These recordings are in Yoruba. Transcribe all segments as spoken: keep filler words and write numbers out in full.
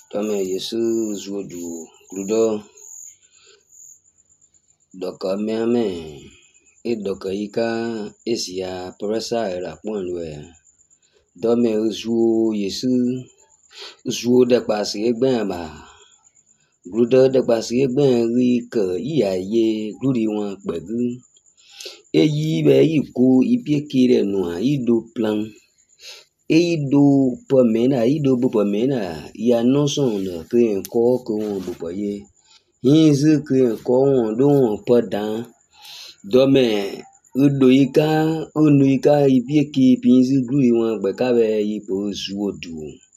Tome Yesu zuodu gludo doka meame e doka ika esia presa era ponwe dome zuo Yesu zuo de pasi egben ba gludo de pasi egben ri ke iya ye gludi won pegu eyi be iko ipiekire no ido plan eido pomena ido bu pomena ya no son le ke ko ko bu poye hinzu ke ko won do podan dome udo ika onu ika ipieki pinzu gludi won gbe ka be ipo zuo du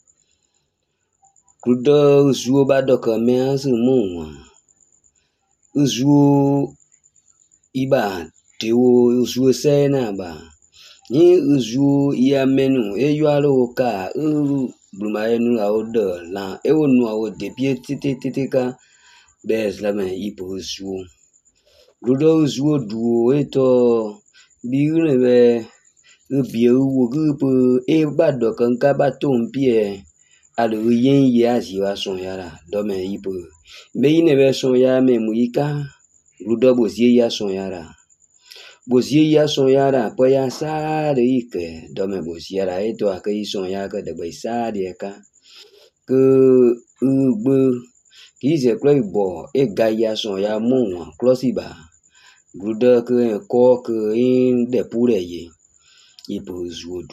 gludo zuo ba doka me azu mo won zuo iba tewo zuo se na ba ni zuo ya menu e yualo ka u bluma enu a odo la e wonu a o de pie titi titi ka bez la me ipo zuo gludo zuo duo eto bi ne be e bi u gu po e ba doka nka ba ton pie alo yen ye azi wa son yara do me ipo me ine be son ya me mu ika gludo bo zie ya son yara bozie ya son yara po ya sa de ike do me bozie yara eto ake son ya ke de be sa de ka ke ugbo kize klo ibo e ga ya son ya mo won klosi ba gludo ke ko ke in de pure ye ipo zuodu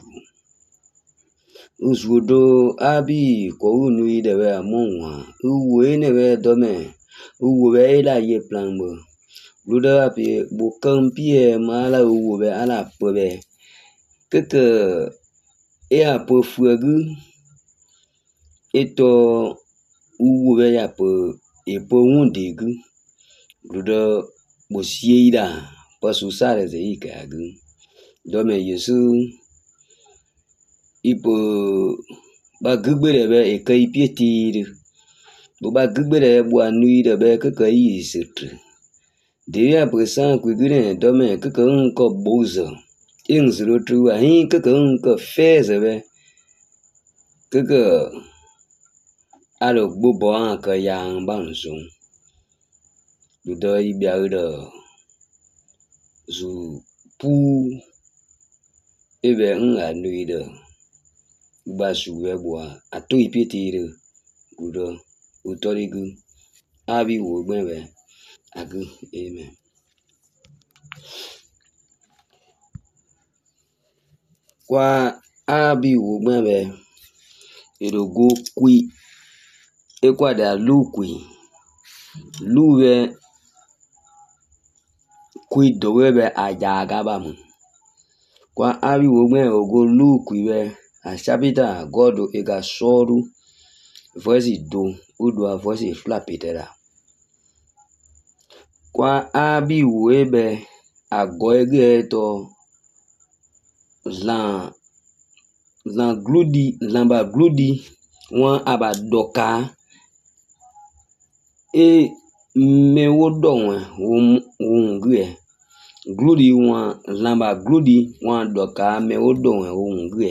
uzuodo abi ko unu ide be mo won uwo ene be do me uwo be la ye plan bo gludo api bukan pie mala uwo be ala pobe keke e apo fuegu eto uwo be ya po epo wundegu gludo bosie ida pasu sare ze ikagu dome Yesu ipo ba gugbere be e kai pietiri bo ba gugbere bo anu ide be keke yi sitre Dia bersang kuigune dome keke unko bozo ing zero trua hi keke unko feze be keke alo gbobo anka yang bansung dudo ibia udo zu pu ebe nga nuido basu webwa atu ipitire gudo utorigu abi wo gbenbe agu amen kwa abi wo gbenbe erogo kui ekwada lukui luwe kui dowebe ajaga bamu kwa abi wo gben ogo lukui we ashabita godo ega soru voice do udo voice flapitera kwa abi wo ebe agoege to zlan zlan gludi zlamba gludi won abadoka e me wodo won won gre gludi won zlamba gludi won doka me wodo won won gre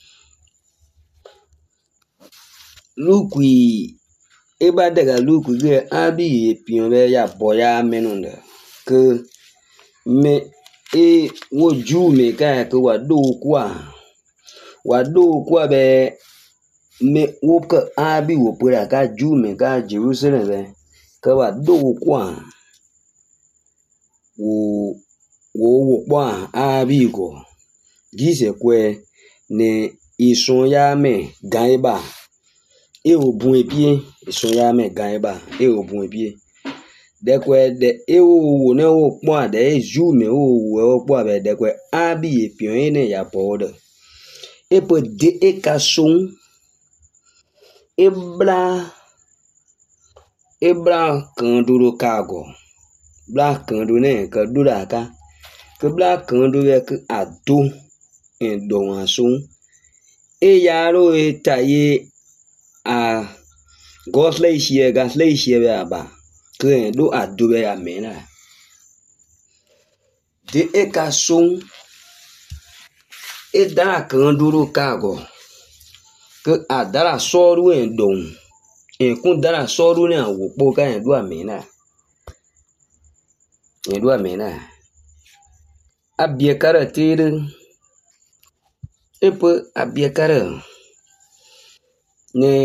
lukui eba daga lukui gre abi epion be ya boya menunda ke me e wo ju me ka ke wa do kwa wa do kwa be me wo ke abi wo pura ka ju me ka Jerusalem be ke wa do kwa wo wo wo kwa abi go gise kwe ne ison ya me gaiba e obun epie ison ya me gaiba e obun epie dekwe de e wo ne wo po ade e ju me wo wo po abe dekwe abi epion ene ya podo e po de e kason e bla e bla kan duro kago bla kan do ne ka dura ka ke bla kan do ye ke ado en do ason e yaro e taye a gosle shie gasle shie be aba ke do ado be amena de e kason e da kan duro kago ke adara soru en don e kun dara soru ne wo po ka en do amena en do amena abie karatere e po abie kara ne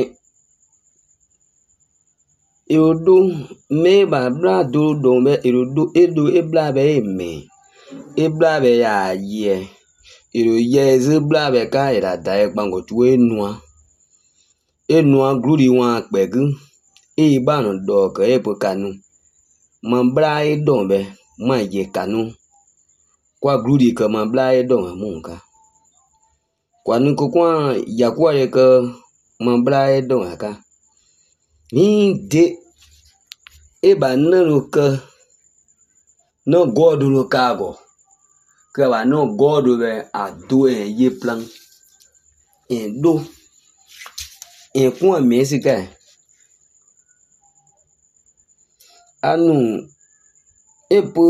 eodo me ba bla do do be eodo edo e bla be me e bla be ya ye ero ye ze bla be ka ira da e gbango tu enua enua gluri wa pegu e ba no do ka e po kanu ma bla e do be ma ye kanu kwa gluri ka ma bla e do mu ka kwa nu ko kwa ya kwa ye ka ma bla e do ka ni de e ba na lo ka no god lo ka go ka ba no god be a do e ye plan e do e kwa me si ka anu e po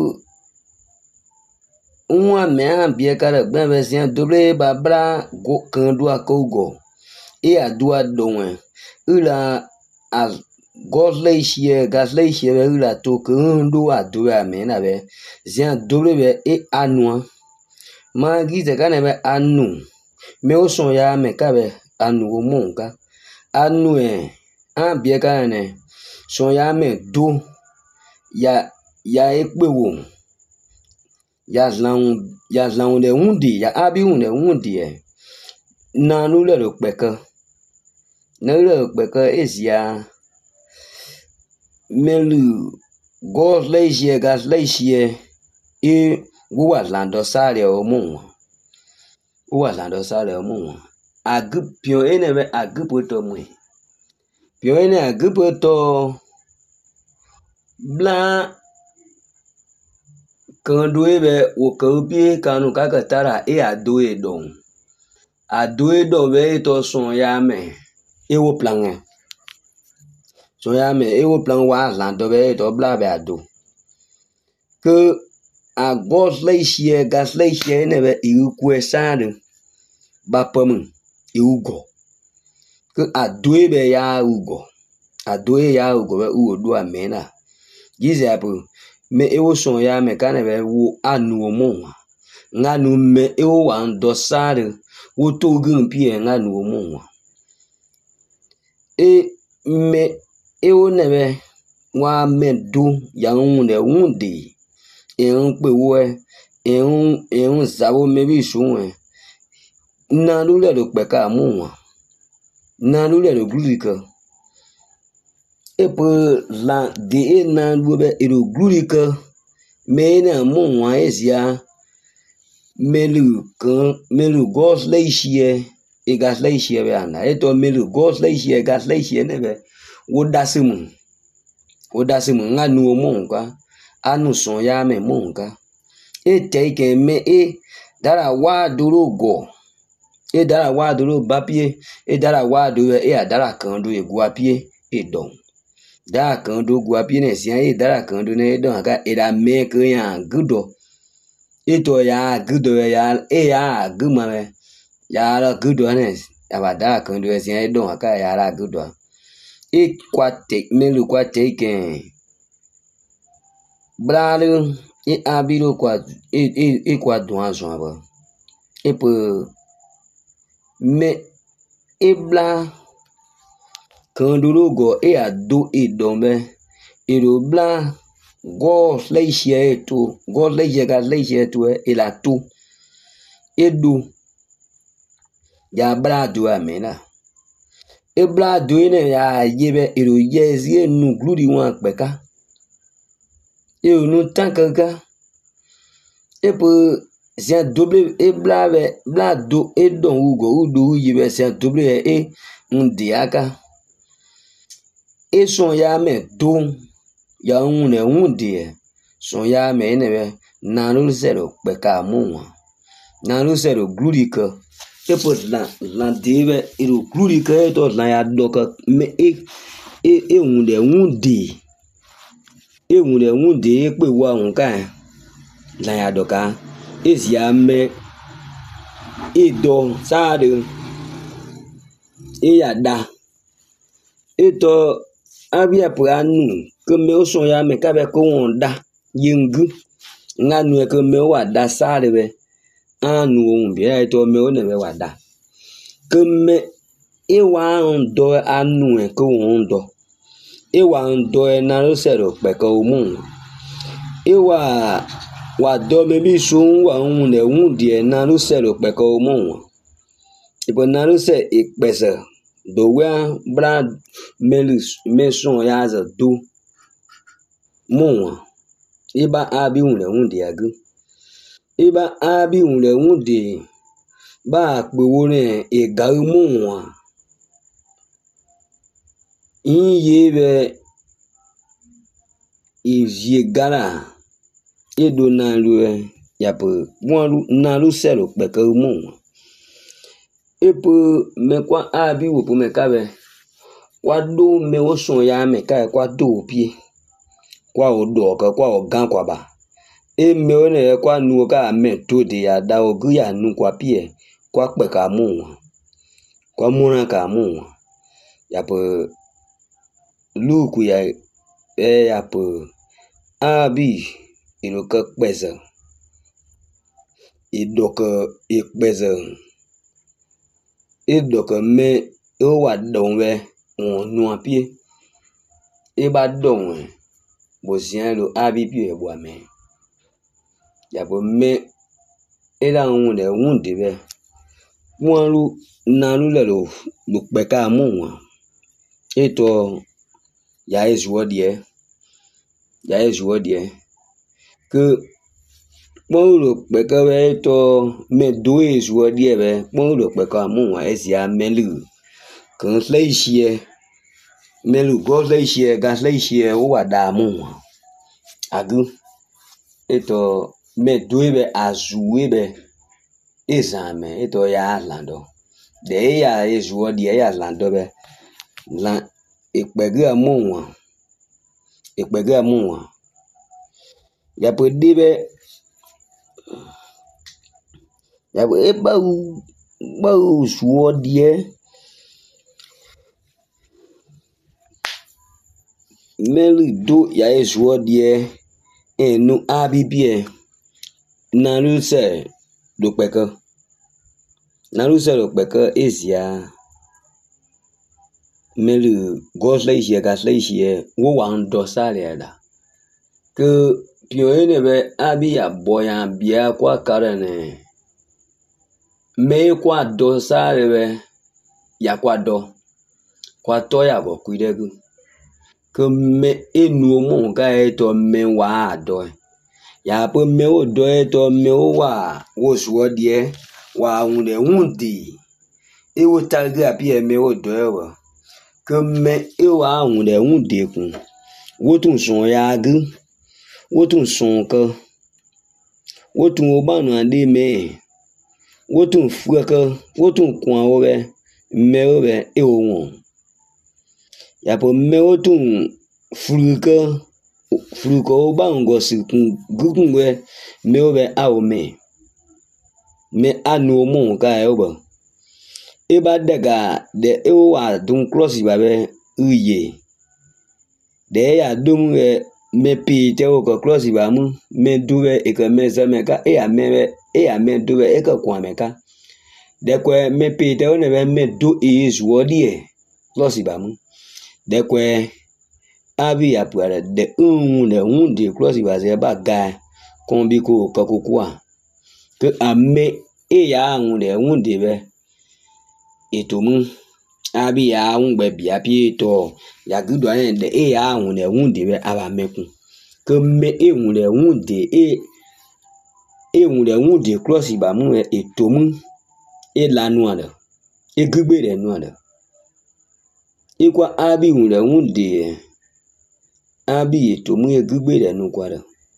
uma me ambie ka re gbe be si doble ba bra go kan do akogo e a do adonwe ula a god leishie gas leishie be ula to kan do ado a me na be zian doble be e anua ma gi ze ka ne be anu me o son ya me ka be anu o mo nka anu e ambie ka ne son ya me do ya ya e pe wo ya zlan ya zlan de undi ya abi un de undi e na nu le ro pe kan na le pe kan esia melu god leishie gas leishie e wo wa zlan do sare o mo wo wa zlan do sare o mo ag pio ene be ag poto mu pio ene ag poto bla kan do e be wo ka bi kanu ka ka tara e ado e don ado e do be to son ya me e wo plan e so ya me e wo plan wa zlan do be to bla be ado que a god leishie gas leishie ne be iu kwesare ba pam iu go que ado e be ya ugo ado e ya ugo be u do amena gize apu me e wo son ya me ka ne be wo anu mo nganu me e wo wa ndo sare wo to gun pi e nganu mo e me e wo ne be wa me do ya un ne un de e un pe wo e un e un zawo me bi sun e na lu le do pe ka mo na lu le do glurika e pe la de e na lu be e do glurika me na mo wa esia melu kan melu gos leishie e gas leishie be ana e to melu gos leishie gas leishie ne be wo dasimu wo dasimu nganu mo nka anu son ya me mo nka e te ke me e dara wa duro go e dara wa duro bapie e dara wa do e adara kan do e guapie e don dara kan do guapie ne sian e dara kan do ne don ka e da me kan ya gudo ito ya gudo ya e ya guma me ya la gudo ne abada kan do sian e don ka ya la gudo e kwate melu kwate ke bralu e abiro kwa e e e kwa don azon ba e pe me e bla kan do go e ado e dombe e do bla god leishie to god leishie gas leishie to e la to e do ya bla do amena e bla do ne ya yebe e do yezi nu gluri wa peka e nu tankaga e pe zia double e bla be bla do e don ugo udo yibe zia double e ndiaka e son ya me do ya un ne un die son ya me ne be na lu zero pe ka mu na lu zero glurika e po la la debe e ru glurika e to la ya do ka me e e e un de un di e un de un di e pe wa un ka la ya do ka e zia me e do sa de e ya da eto abia pranu que me son ya me ka be ko onda yengu nganu ke me wa da sare be anu on bi eto me o ne be wa da que me e wa ondo anu e ko ondo e wa ondo e na lo sero pe ko mu e wa wa do me bi sun wa un ne un die na lo sero pe ko mu ipo na lo se ipesa do wa bra melis meson ya za do mu iba abi un le un die agu iba abi un le un die ba pe wo ne e ga mu in ye be ivie gara edo na lu ya pe won na lu selo pe ke mu e pe me kwa abi wo pe me ka be kwa do me wo son ya me ka kwa do pie kwa o do ka kwa o gan kwa ba e me o ne kwa nu ka me to de ya da o gu ya nu kwa pie kwa pe ka mu kwa mu na ka mu ya pe luku ya e ya pe abi ino ka peza e do ka e peza e do ka me o wa don we on nu apie e ba don bo sian lo abi pi e bo me ya bo me e la un de un de be won lu na lu le lo lu pe ka mu e to ya is what ye ya is what ye que bon lo pe ka be to me do is what ye be bon lo pe ka mu wa es ya melu kan slei shie melu go slei shie ga slei shie o wa da mu agu eto me do be azu be exame eto ya lando de ya is what ye ya lando be la ìpẹ̀gẹ́ àmúwọ̀n ìpẹ̀gẹ́ àmúwọ̀n yàpọ̀ débẹ̀ yàpọ̀ ẹ báwo báwo sùọ́ díẹ̀ mẹ́rin dó yàyẹ sùọ́ díẹ̀ ẹnu ábíbíẹ̀ nàlùsẹ̀ lòpẹ̀kẹ́ nàlùsẹ̀ lòpẹ̀kẹ́ èsìá melu gosleixie gasleixie wo wan do sale da que pioene be abi ya boya bia kwa karene me kwa do sale be ya kwa do kwa to ya bo kuidegu que me enu mo ga eto me wa do ya po me o do eto me o wa wo suo die wa unle undi e wo tagi abi e me o do e que me eu a un de un de kun wo tun son ya gu wo tun son ka wo tun o ba na de me wo tun fu ka wo tun kwa o be me o be e o won ya po me o tun furu ka furu ko o ba ngo si kun gugun we me o be a o me me anu mo ka e o ba eba daga de ewa dun cross babe uye de ya dum me pi te o ko cross ba mu me duwe e ka me za me ka e ya me e ya me duwe e ka kwa me ka de kwe me pi te o ne be me do is wodi e cross ba mu de kwe abi ya puare de un le un de cross ba ze ba ga kon bi ko ka ko kwa que a me e ya un le un de be etomu abi ya ngbe bia pie to ya gudo an de e ya hun le hun de be aba mekun ke me e hun le hun de e e hun le hun de cross ba mu etomu e lanu ala e gbe de nu ala e kwa abi hun le hun de abi etomu e gbe de nu kwa da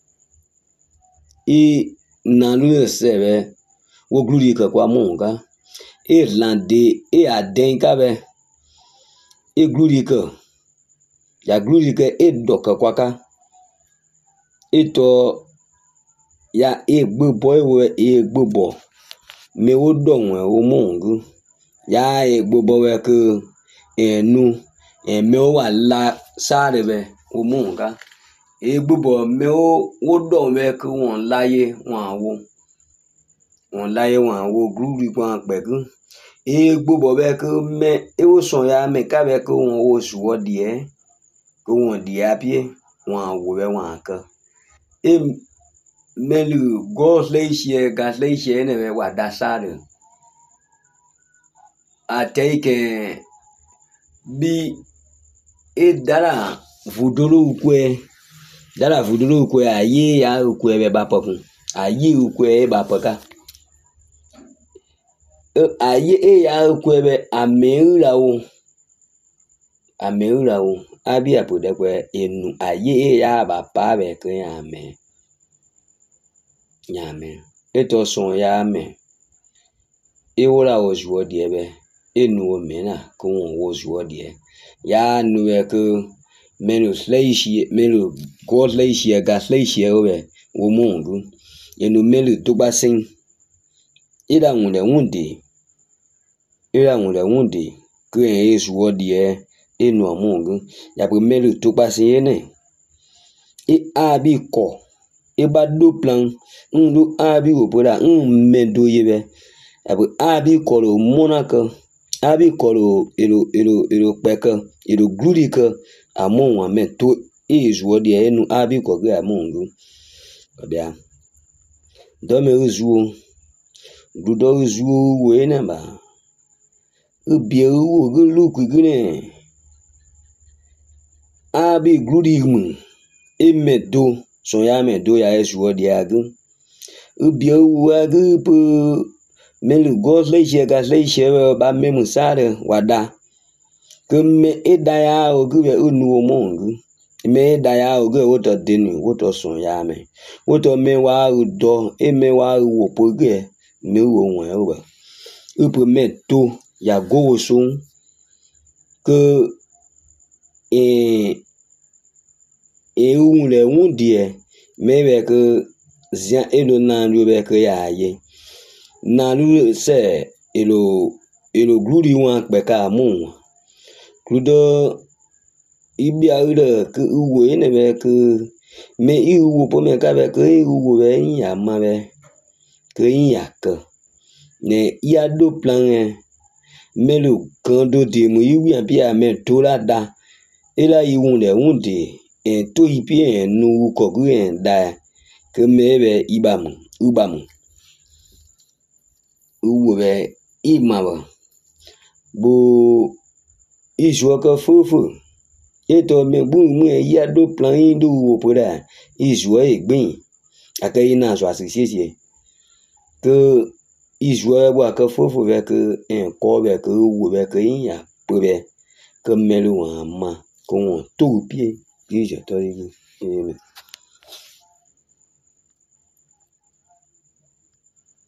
e nanu se be wo gluri ka kwa mu nga Irlande e adenka be e glurika ya glurika e doka kwaka eto ya e gbogbo ewe e gbogbo me wo don we o mongu ya e gbogbo we ke enu e me o wa la sare be o mu ka e gbubo me o wo do me ku won láyé won wo won láyé won wo gruri kwa pe ku e gbubo be ku me e o so ya me ka be ku won wo suwo die ku won die apie won wo be won ka e melu gos leishe gas leishe ne be wa da sare a take bi e dara vudolo ukwe dara vudolo ukwe aye ya ukwe be ba pokun aye ukwe ba poka aye e ya ukwe be ameura o ameura o abi apode kwe enu aye e ya ba pa be ke ya me nyame eto son ya me e wora o juo die be enu o me na ko wo juo die ya nu e ko menu sleishi menu god leishi ga sleishi obe wo mungu enu melu to basin ida nwunde nwunde ida nwunde nwunde ko e juo die enu o mungu ya po melu to basin ne e abi ko e ba do plan ndu abi wo poda n mendo yebe abo abi ko lo monaka abi ko lo elo elo elo peka elo glurika amon wa me to e juo die enu abi ko ge amongu obia do me uzu du do uzu we na ba ubi u go luku gune abi gluri mu e me do so ya me do ya juo die agu ubi u agu pu melu gos leishe gas leishe ba me musare wada keme edaya ogube unu omongu me edaya oge woto denu woto son ya me woto me wa udo eme wa wo poge me wo won oba upo me to ya go so ke e e un le un die me be ke zia elo na lu be ke ya ye na lu se elo elo gluri wan pe ka mu Kudo ibi aure ke uwo ene be ke me iwo po me ka be ke uwo be ya ma be ke ya ke ne ya do plan e melu kan do de mu iwi abi a me to la da ela iwun le wunde en to ipi en nu ko gu en da ke me be ibamu ubamu uwo be imawa bo Ijo ka fufu eto me bu mu e ya do plan do wo poda ijo e gbin akai na so asisi ke ijo wa ka fufu be ke en ko be ke wo be ke ya po be ke melu wa ma ko to pie ijo to yi